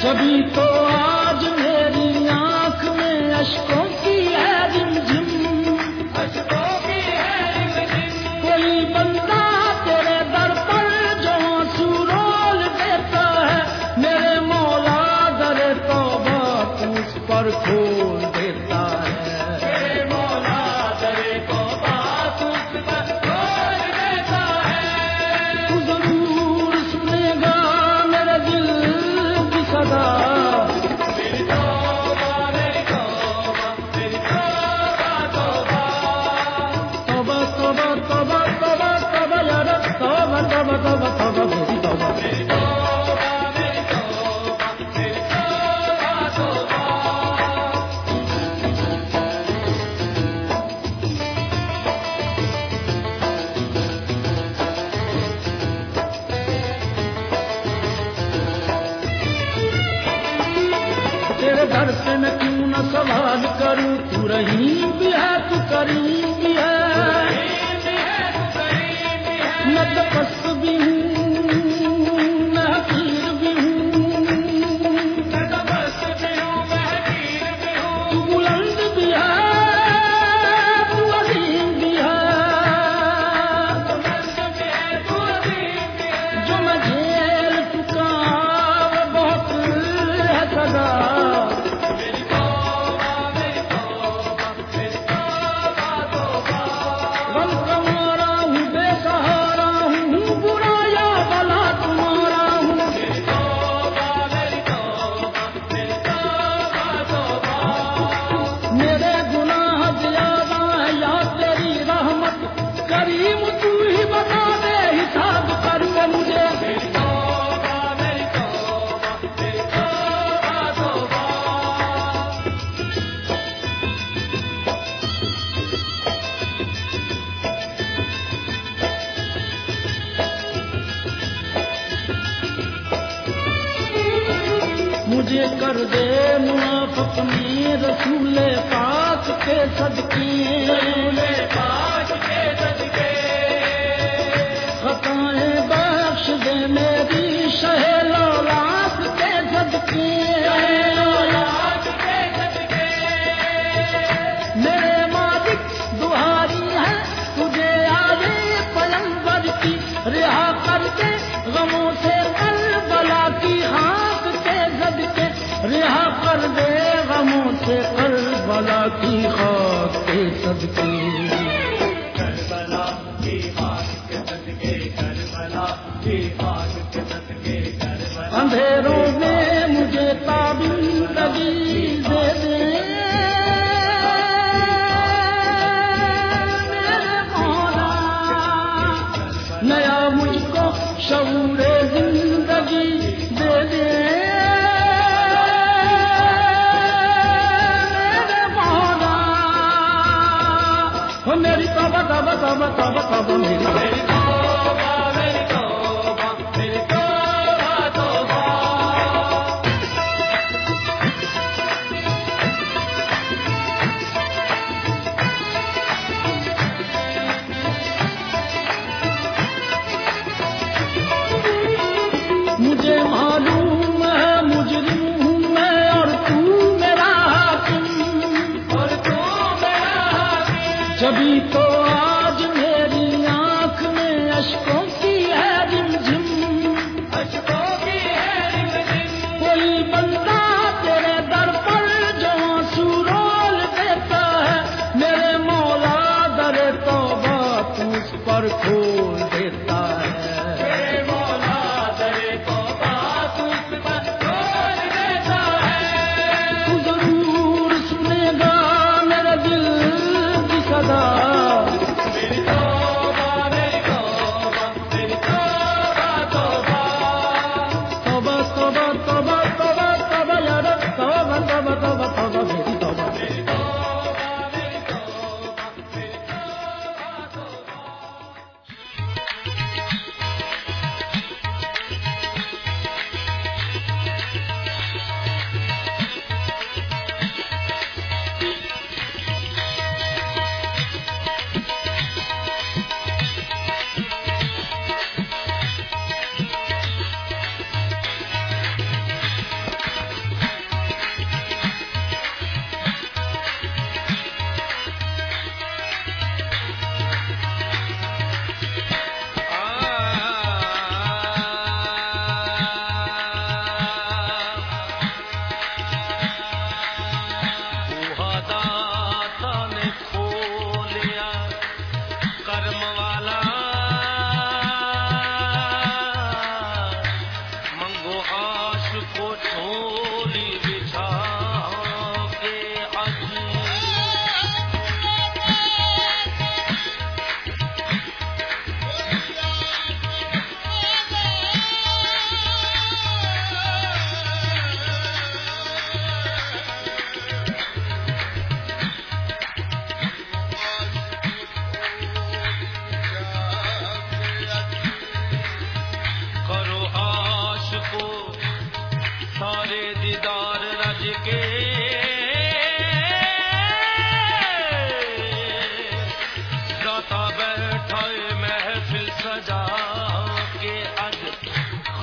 जभी तो आज मेरी आंख में अश्कों की है रिमझिम, अश्कों की है रिमझिम। कोई बंदा तेरे दर पर जो आंसू रोल देता है, मेरे मौला दरे तौबा तू उस पर खोल देता है। मेरे मौला दरे तौबा तू उस पर खोल देता है। तू जरूर सुनेगा मेरे दिल की सदा, मेरी तौबा मेरी तौबा मेरी तौबा तौबा तौबा तौबा तौबा तौबा यार तौबा तौबा तौबा तौबा मेरी तौबा मेरी तौबा मेरी तौबा मेरी तौबा तौबा। तेरे दर से मैं क्यों न सवाल करूं, तू रहीम भी है तू करीम भी है। मैं तपस्वी भी हूँ मैं हकीर भी हूँ, मैं तपस्वी भी हूँ मैं हकीर भी हूँ। तू बुलंद भी है तू अजीम भी है, बुलंद भी है तू अजीम भी है। जो मैं झेल चुका वो बहुत है सदा, मेरी तौबा मेरी तौबा मेरी तौबा तौबा। गम कमारा हूँ बेसहारा हूँ, बुरा या भला तुम्हारा हूँ। मेरी तौबा मेरी तौबा मेरी तौबा तौबा। मेरे गुनाह ज्यादा है या तेरी रहमत, करीम तू ही बता दे हिसाब करके मुझे। मेरी तौबा मेरी तौबा मेरी तौबा तौबा। मुझे कर दे मुआफ अपने रसूले पाक के सदके, रसूले पाक के सदके। खताएं बख्श दे मेरी शहे लौलाद के सदके, लौलाद के सदके। मेरे मालिक दुहारी है तुझे आए पैगंबर की, रिहा करके गमों से करबला की खाक के सदके। रिहा कर दे गमों से करबला की खाक के सदके, करबला की खाक के सदके, करबला की खाक के सदके, करबला। अंधेरों में मुझे ताबीज़ दे दे मेरे मौला, नया मुझको शऊरे जिंदगी दे दे मेरे मौला। हो मेरी तौबा तौबा तौबा तौबा तौबा मेरी तौबा मेरी तौबा मेरी तौबा तौबा। मुझे मालूम है मुजरिम हूँ मैं और तू मेरा हाकिम, और तू मेरा हाकिम। जभी तो आज मेरी आंख में अश्कों की है रिमझिम, अश्कों की है रिमझिम। कोई बंदा तेरे दर पर जो आंसू रोल देता है, मेरे मौला दरे तौबा तू उस पर खोल देता है। मेरे मौला दरे तौबा तू उस पर खोल देता है। तू जरूर सुनेगा मेरे दिल की सदा,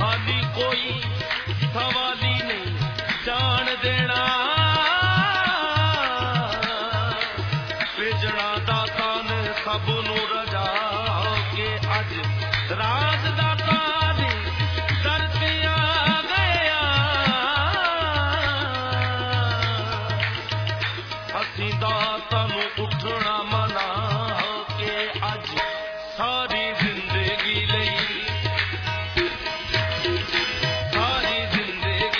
खाली कोई सवाली नहीं जान देना भेजना दाता ने सब नू रजा के अज राज दाता ने धरती आ गया असी दाता नू उठना मना के अज सारी जिंदगी लई सारी जिंदगी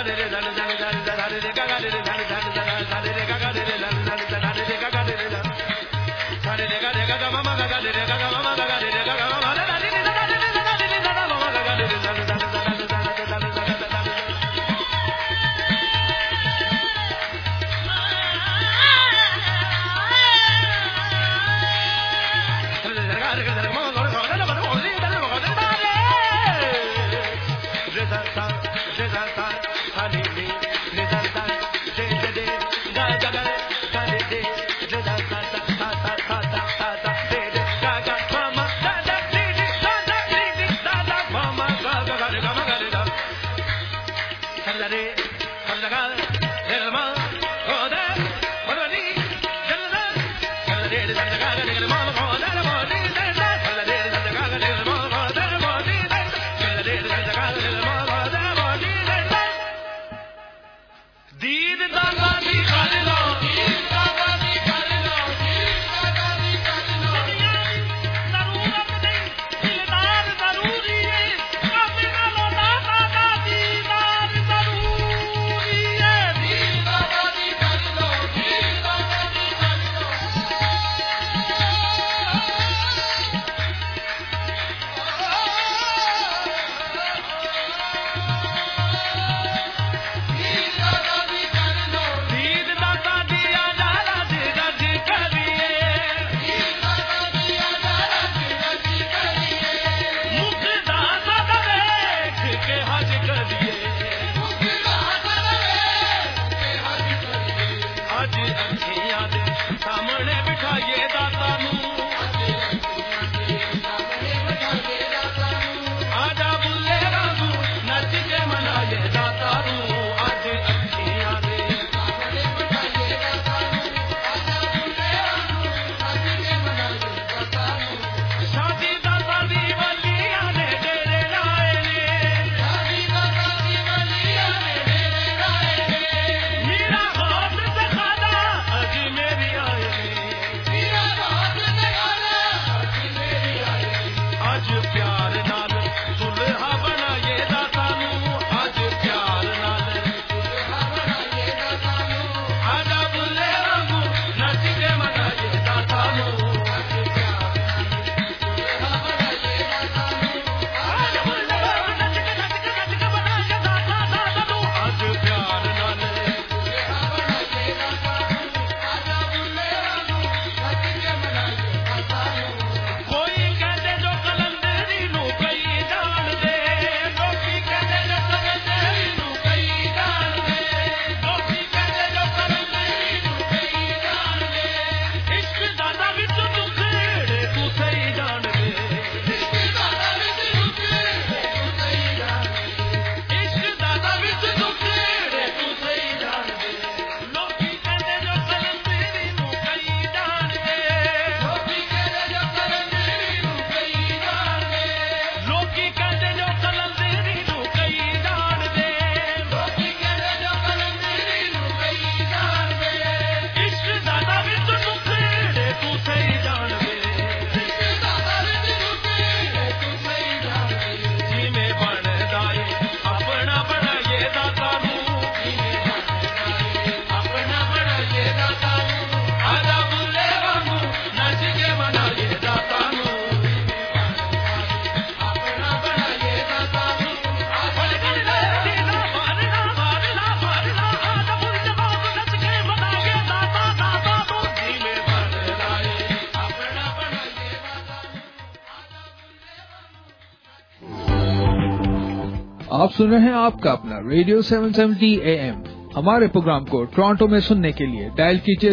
आप सुन रहे हैं आपका अपना रेडियो 770 AM। हमारे प्रोग्राम को टोरंटो में सुनने के लिए डायल कीजिए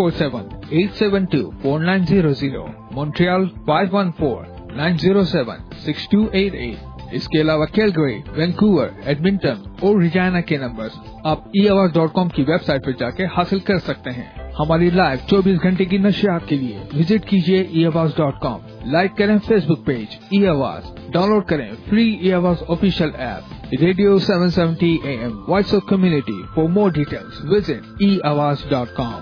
647-872-4900, मॉन्ट्रियल 514-907-6288। इसके अलावा कैलगरी, वैंकूवर, एडमिंटन और रिजाना के नंबर्स आप eAwaz.com की वेबसाइट पर जाके हासिल कर सकते हैं। हमारी लाइव 24 घंटे की नशियात के लिए विजिट कीजिए eAwaz.com। लाइक करें फेसबुक पेज eAwaz, डाउनलोड करें free eAwaz official app radio 770 AM voice of community. For more details visit eAwaz.com।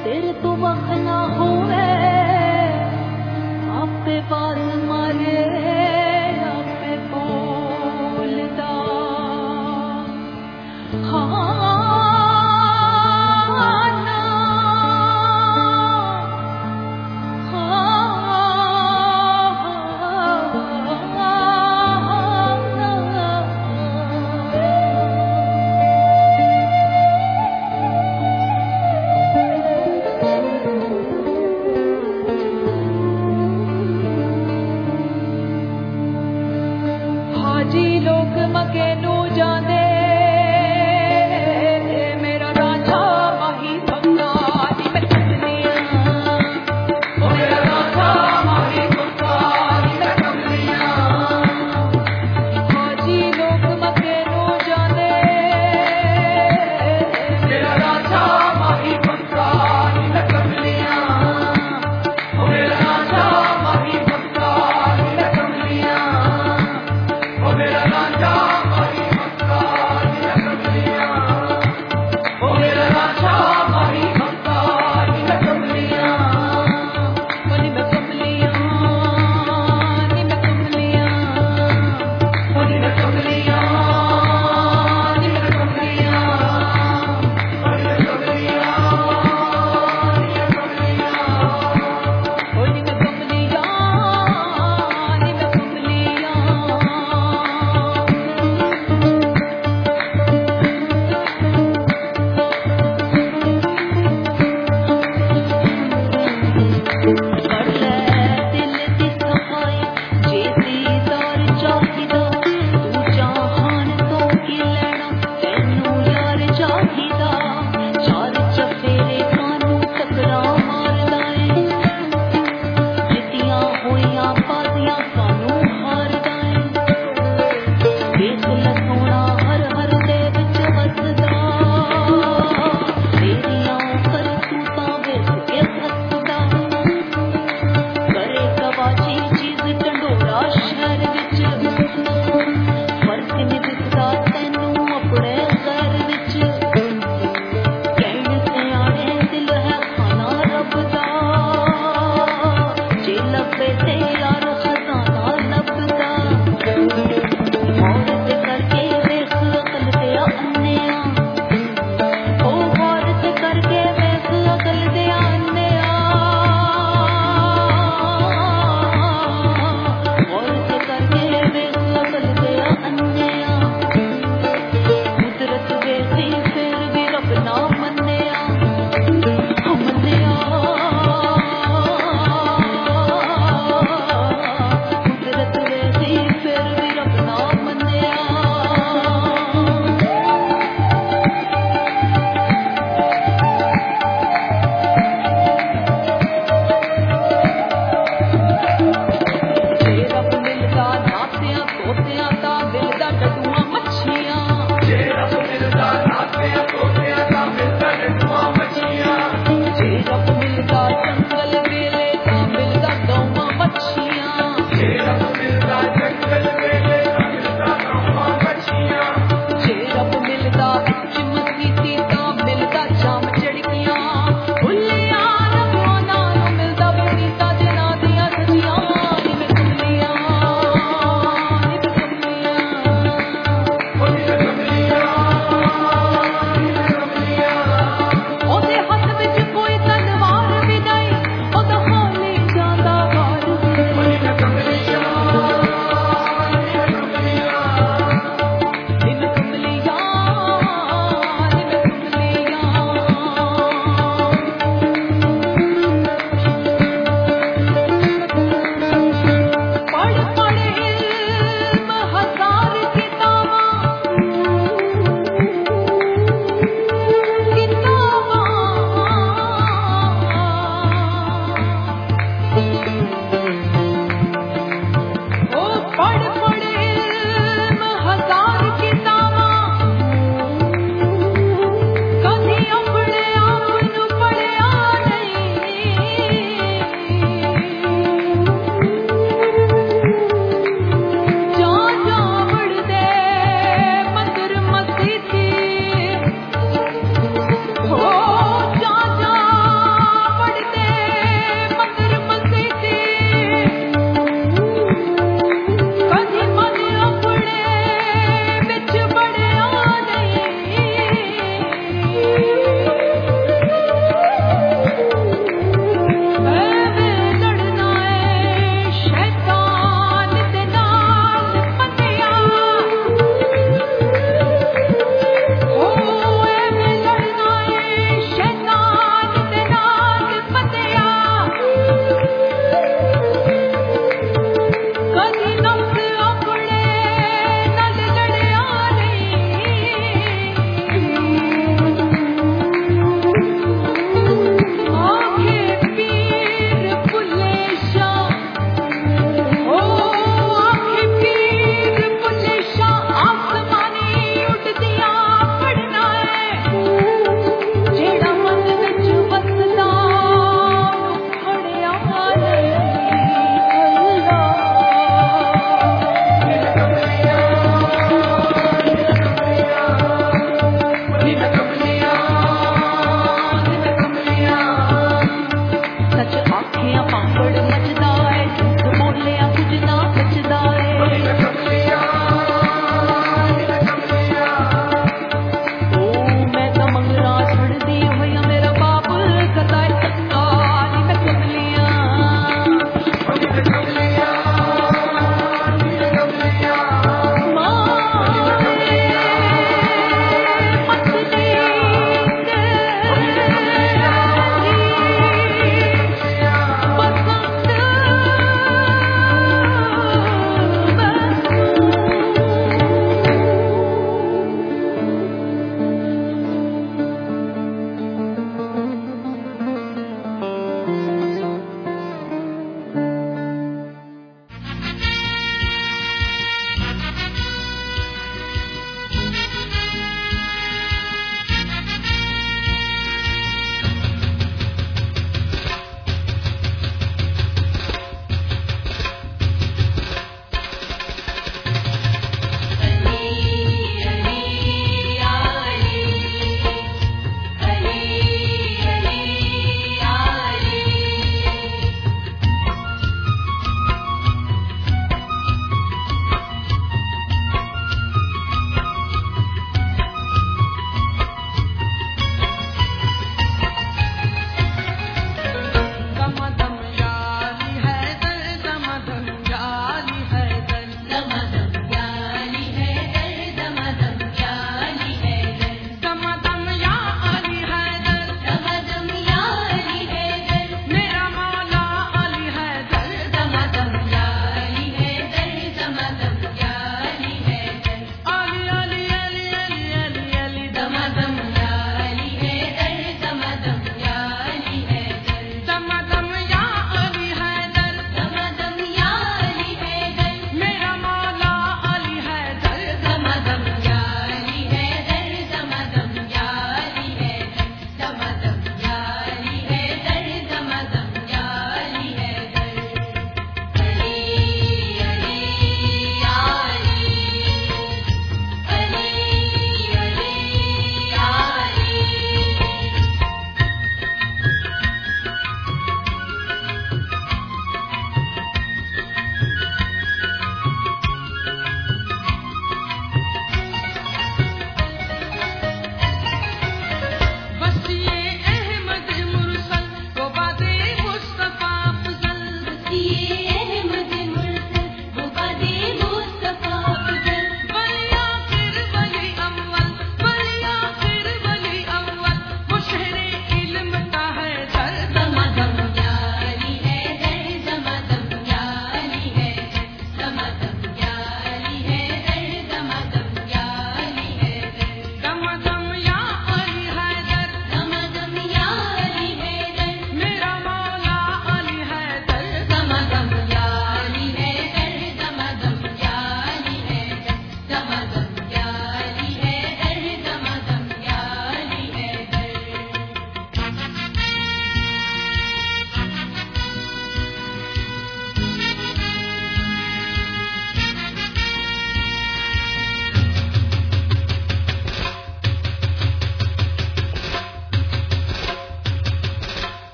तेरे तो वख ना होवे आपे बात मारे आपे बोलदा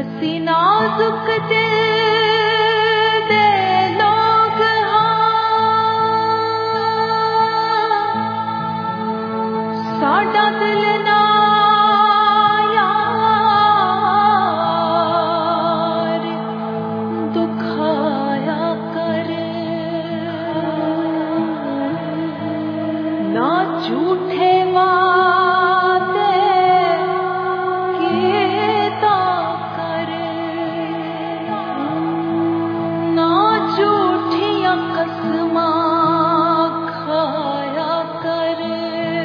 हसी नाजुक दिल दे लोग साडा दिल ना यार दुखाया करे ना झूठे वादे कीता करे ना झूठियां कसमां खाया करे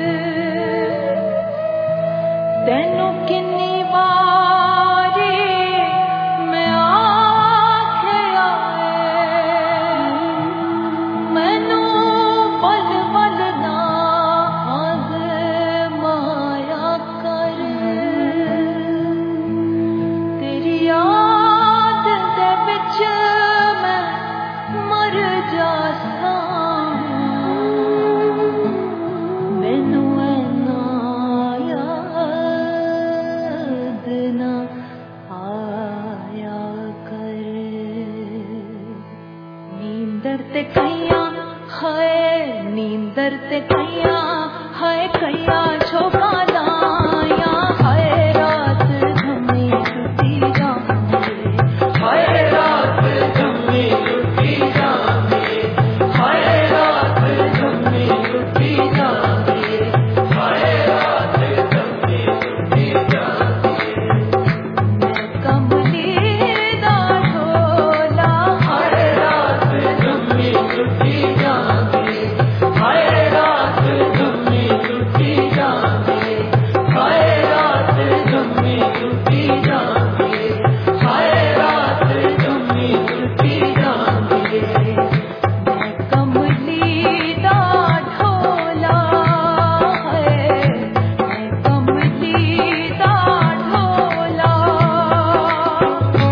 तेनू किन्नी वारी मैं आख्या मैनू बल बल ना आज़माया कर तेरी याद दे विच मैं मर जासां मैनू ऐना याद ना आया कर नींदर ते कैया हाय कैया छोका दाया हाय रात धमी टूटी जाने हाय रात धमी टूटी जाने हाय रात धमी टूटी जाने हाय रात धमी टूटी जाने मैं कमली दा ढोला हाय रात धमी टूटी जाने हाय रात धमी टूटी जाने हाय रात धमी टूटी जाने हाय रात धमी टूटी जाने मैं कमली दा ढोला है मैं कमली दा ढोला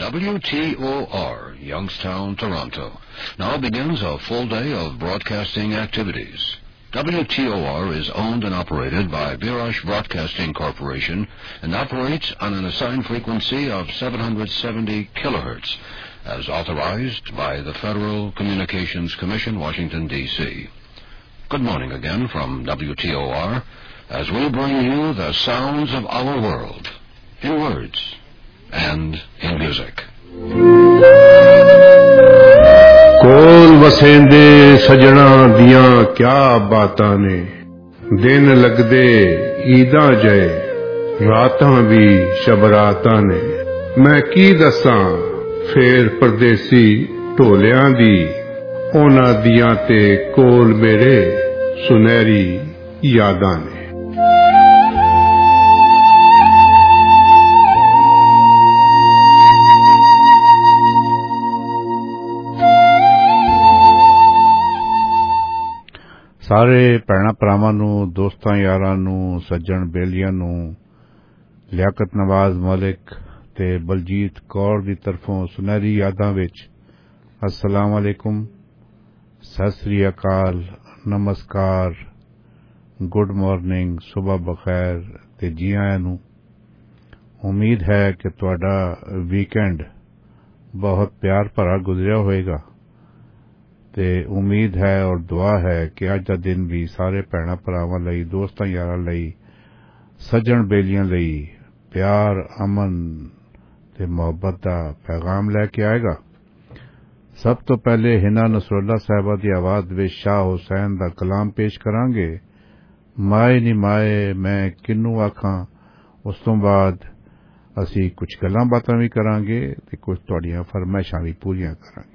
WTOR, Youngstown, Toronto. Now begins a full day of broadcasting activities. WTOR is owned and operated by Birash Broadcasting Corporation and operates on an assigned frequency of 770 kilohertz, as authorized by the Federal Communications Commission, Washington, D.C. Good morning again from WTOR, as we bring you the sounds of our world, in words and in music. ਕੋਲ ਵਸੇਂਦੇ ਸਜਣਾ ਦੀਆਂ ਕਿਆ ਬਾਤਾਂ ਨੇ, ਦਿਨ ਲੱਗਦੇ ਈਦਾਂ ਜਏ, ਰਾਤਾਂ ਵੀ ਸ਼ਬਰਾਤਾਂ ਨੇ। ਮੈਂ ਕੀ ਦੱਸਾਂ ਫੇਰ ਪਰਦੇਸੀ ਢੋਲਿਆਂ ਦੀ, ਉਹਨਾਂ ਦੀਆਂ ਤੇ ਕੋਲ ਮੇਰੇ ਸੁਨਹਿਰੀ ਯਾਦਾਂ ਨੇ। ਸਾਰੇ ਭੈਣਾਂ ਭਰਾਵਾਂ ਨੂੰ, ਦੋਸਤਾਂ ਯਾਰਾਂ ਨੂੰ, ਸੱਜਣ ਬੇਲੀਆਂ ਨੂੰ ਲਿਆਕਤ ਨਵਾਜ਼ ਮਲਿਕ ਤੇ ਬਲਜੀਤ ਕੌਰ ਦੀ ਤਰਫੋਂ ਸੁਨਹਿਰੀ ਯਾਦਾਂ ਵਿੱਚ अस्सलाम वालेकुम, सत श्री अकाल, नमस्कार, गुड मॉर्निंग, सुबह बखैर ते जी आयां नूं। उम्मीद है कि तुहाडा वीकेंड बहुत प्यार भरा गुजरिया होएगा ते उम्मीद है और दुआ है कि अज दा दिन भी सारे भैणां भरावां लई, दोस्तां यारां लई, सज्जण बेलियां लई प्यार, अमन ते मोहब्बत दा पैगाम लैके आएगा। सब तो पहले हिना नसरुल्ला साहिबा दी आवाज विच शाह हुसैन दा कलाम पेश करांगे, माए नी माए मैं किन्नू आखां। उस तो बाद असी कुछ गल्लां बातां भी करांगे ते कुछ तुहाडियां फरमाइशां भी पूरियां करांगे।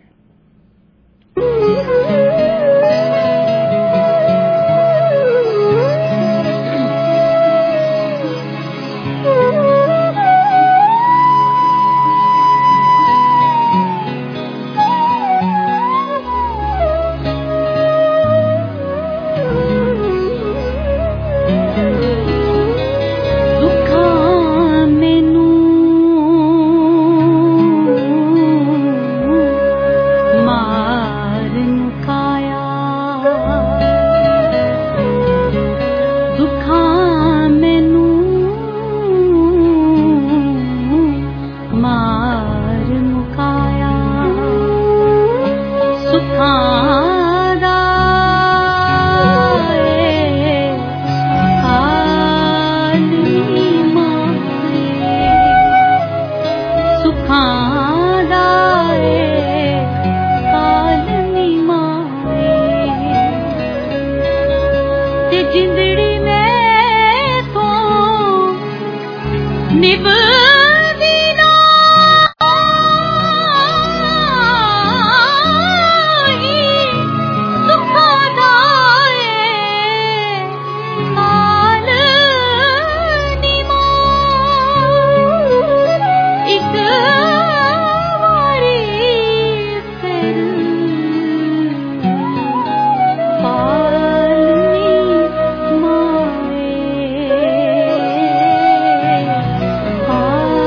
Ah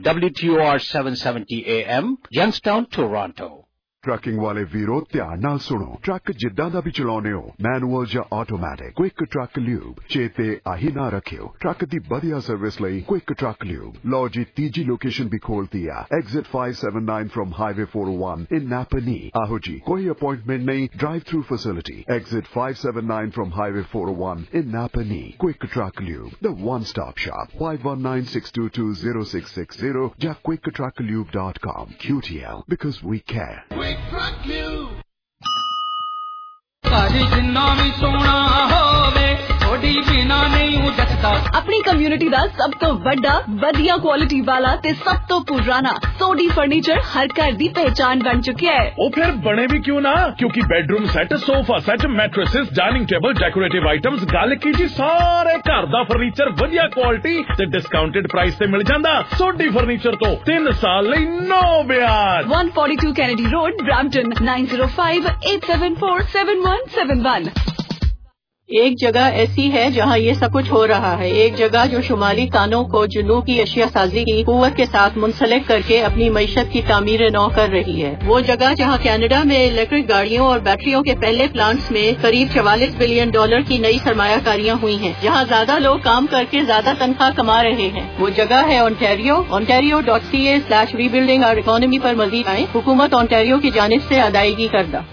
WTOR 770 AM, Youngstown, Toronto. Trucking ਵਾਲੇ ਵੀਰੋ ਧਿਆਨ ਨਾਲ ਸੁਣੋ। ਟਰੱਕ ਜਿੱਦਾਂ ਦਾ ਵੀ ਚਲਾਉਣੇ ਹੋ, ਮੈਨੂਅਲ ਜਾਂ ਆਟੋਮੈਟਿਕ, ਕੁਇਕ ਟਰੱਕ ਲਿਊਬ ਚੇਤੇ ਆਹੀ ਨਾ ਰੱਖਿਓ। ਟਰੱਕ ਦੀ ਵਧੀਆ ਸਰਵਿਸ ਲਈ ਕੁਇਕ ਟਰੱਕ ਲਿਊਬ। ਲਓ ਜੀ, ਤੀਜੀ ਲੋਕੇਸ਼ਨ ਵੀ ਖੋਲਤੀ ਆ, exit 579 from highway 401 in Napanee. ਆਹੋ ਜੀ, ਕੋਈ ਅਪਾਇੰਟਮੈਂਟ ਨਹੀਂ, drive through facility. Exit 579 from highway 401 in Napanee. Quick truck lube, the one stop shop. 5196220660 ਜਾਂ quicktrucklube.com। QTL, because we care. ਘਰ ਜਿੰਨਾ ਵੀ ਸੋਹਣਾ ਹੋਵੇ, ਥੋੜੀ ਬਿਨਾ ਨਹੀਂ ਜੱਟਦਾ। ਆਪਣੀ ਕਮਿਊਨਿਟੀ ਦਾ ਸਭ ਤੋਂ ਵੱਡਾ, ਵਧੀਆ ਕੁਆਲਿਟੀ ਵਾਲਾ ਤੇ ਸਭ ਤੋਂ ਪੁਰਾਣਾ ਸੋਢੀ ਫਰਨੀਚਰ ਹਰ ਘਰ ਦੀ ਪਹਿਚਾਨ ਬਣ ਚੁੱਕਿਆ ਹੈ। ਉਹ ਫਿਰ ਬਣੇ ਵੀ ਕਿਉਂ ਨਾ, ਕਿਉਂਕਿ bedroom set, sofa set, mattresses, dining table, decorative items, ਗੱਲ ਕੀ ਜੀ, ਸਾਰੇ ਘਰ ਦਾ ਫਰਨੀਚਰ ਵਧੀਆ ਕੁਆਲਿਟੀ ਤੇ ਡਿਸਕਾਊਂਟਡ ਪ੍ਰਾਈਸ ਤੇ ਮਿਲ ਜਾਂਦਾ। ਸੋਢੀ ਫਰਨੀਚਰ ਤੋਂ 3 ਸਾਲ ਲਈ ਨੋ ਵਿਆਜ। 142 Kennedy Road, Brampton, 9058747171। एक जगह ऐसी है जहां ये सब कुछ हो रहा है। एक जगह जो शुमाली तानों को जुनूब की अशिया साजी की कुव्वत के साथ मुंसलिक करके अपनी मईशत की तामीर नौ कर रही है। वो जगह जहां कनाडा में इलेक्ट्रिक गाड़ियों और बैटरियों के पहले प्लांट्स में करीब $44 बिलियन की नई सरमायाकारियां हुई हैं, जहां ज्यादा लोग काम करके ज्यादा तनख्वाह कमा रहे हैं। वो जगह है ओंटारियो। ontario.ca/rebuilding our economy पर मजीद आए। हुकूमत ओंटारियो की जानिब से अदायगी करदा।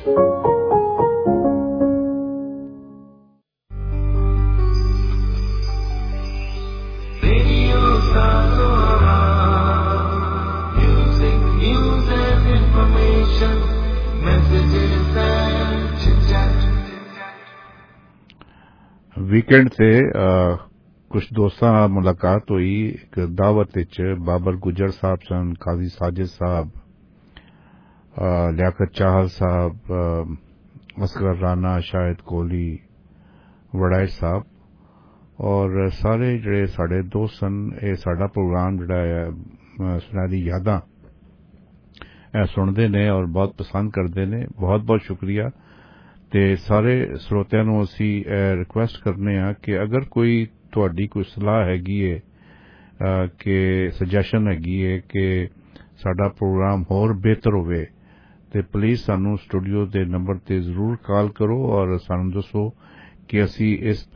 ਵੀਕਐਂਡ ਤੇ ਕੁਝ ਦੋਸਤਾਂ ਨਾਲ ਮੁਲਾਕਾਤ ਹੋਈ। ਇੱਕ ਦਾਵਤ ਵਿੱਚ ਬਾਬਰ ਗੁਜਰ ਸਾਹਿਬ ਸਨ, ਕਾਜ਼ੀ ਸਾजिद ਸਾਹਿਬ, ਲਿਆਕਤ ਚਾਹਲ ਸਾਹਿਬ, असगर राणा, शाहिद कोहली, वड़ाइच साहब और सारे ਜਿਹੜੇ ਸਾਡੇ ਦੋਸਤ ਸਨ। ਇਹ ਸਾਡਾ ਪ੍ਰੋਗਰਾਮ ਜਿਹੜਾ ਹੈ ਸੁਨਹਿਰੀ ਯਾਦਾਂ ਇਹ ਸੁਣਦੇ ਨੇ ਔਰ ਬਹੁਤ ਪਸੰਦ ਕਰਦੇ ਨੇ। ਬਹੁਤ ਬਹੁਤ ਸ਼ੁਕਰੀਆ। ਤੇ ਸਾਰੇ ਸਰੋਤਿਆਂ ਨੂੰ ਅਸੀਂ ਰਿਕੁਐਸਟ ਕਰਨੇ ਆ ਕਿ ਅਗਰ ਕੋਈ ਤੁਹਾਡੀ ਕੋਈ ਸਲਾਹ ਹੈਗੀ ਹੈ ਕਿ ਸੁਜੈਸ਼ਨ ਹੈਗੀ ਹੈ ਕਿ ਸਾਡਾ ਪ੍ਰੋਗਰਾਮ ਹੋਰ ਬਿਹਤਰ ਹੋਵੇ ਤੇ ਪਲੀਜ਼ ਸਾਨੂੰ ਸਟੂਡੀਓ ਦੇ ਨੰਬਰ ਤੇ ਜ਼ਰੂਰ ਕਾਲ ਕਰੋ ਔਰ ਸਾਨੂੰ ਦੱਸੋ ਕਿ ਅਸੀਂ ਇਸ